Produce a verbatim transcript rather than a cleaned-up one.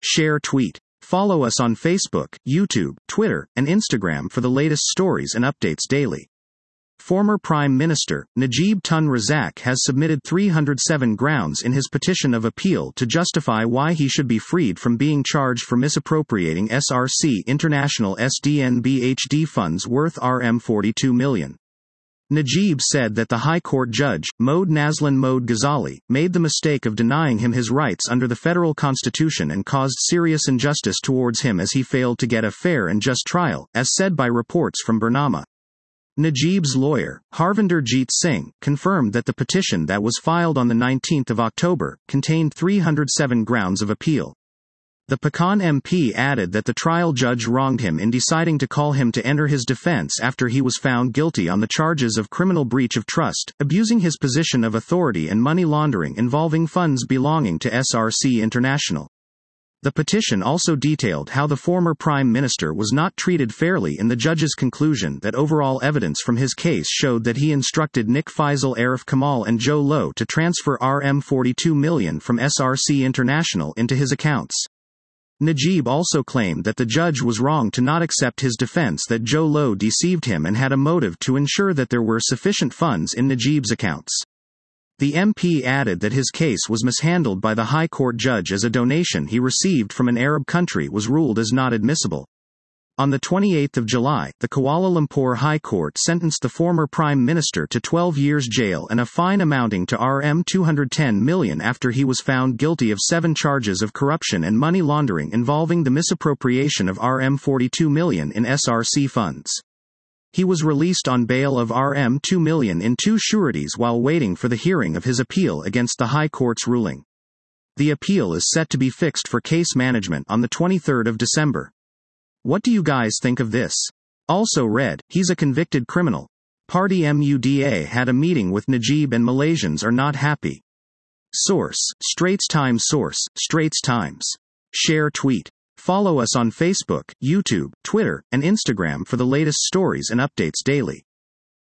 Share tweet. Follow us on Facebook, YouTube, Twitter, and Instagram for the latest stories and updates daily. Former Prime Minister, Najib Tun Razak has submitted three hundred seven grounds in his petition of appeal to justify why he should be freed from being charged for misappropriating S R C International S D N B H D funds worth R M forty-two million. Najib said that the High Court judge, Mohd Nazlan Mohd Ghazali, made the mistake of denying him his rights under the federal constitution and caused serious injustice towards him as he failed to get a fair and just trial, as said by reports from Burnama. Najib's lawyer, Harvinder Jeet Singh, confirmed that the petition that was filed on the nineteenth of October contained three hundred seven grounds of appeal. The Pecan M P added that the trial judge wronged him in deciding to call him to enter his defense after he was found guilty on the charges of criminal breach of trust, abusing his position of authority and money laundering involving funds belonging to S R C International. The petition also detailed how the former Prime Minister was not treated fairly in the judge's conclusion that overall evidence from his case showed that he instructed Nick Faisal Arif Kamal and Joe Low to transfer R M forty-two million from S R C International into his accounts. Najib also claimed that the judge was wrong to not accept his defense that Joe Low deceived him and had a motive to ensure that there were sufficient funds in Najib's accounts. The M P added that his case was mishandled by the High Court judge as a donation he received from an Arab country was ruled as not admissible. On the twenty-eighth of July, the Kuala Lumpur High Court sentenced the former Prime Minister to twelve years jail and a fine amounting to R M two hundred ten million after he was found guilty of seven charges of corruption and money laundering involving the misappropriation of R M forty-two million in S R C funds. He was released on bail of R M two million in two sureties while waiting for the hearing of his appeal against the High Court's ruling. The appeal is set to be fixed for case management on the twenty-third of December. What do you guys think of this? Also read, he's a convicted criminal. Party M U D A had a meeting with Najib and Malaysians are not happy. Source, Straits Times. Source, Straits Times. Share tweet. Follow us on Facebook, YouTube, Twitter, and Instagram for the latest stories and updates daily.